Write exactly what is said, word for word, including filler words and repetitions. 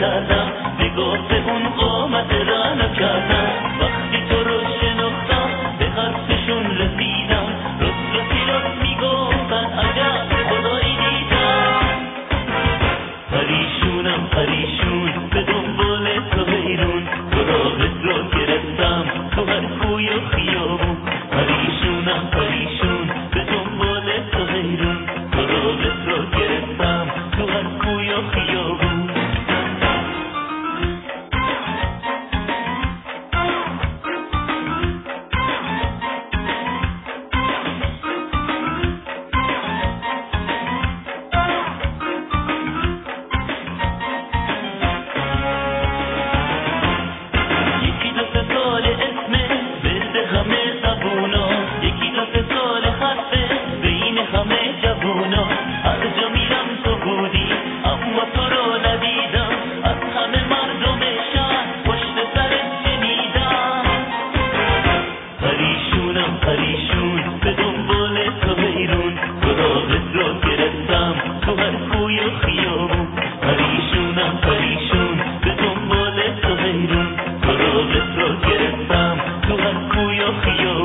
کردم نگاه اون قامت رعنا کردم وقتی تو رو شناختم به قصدشون رسیدم رست رسی رست میگفتن عجب خدایی دیدم پریشونم پریشون به دنبال تو حیرون تو راهت رو گرفتم تو هر کوی و خیابون پریشونم پریشون به دنبال تو حیرون تو راهت رو گرفتم تو هر کوی و خیابون پریشون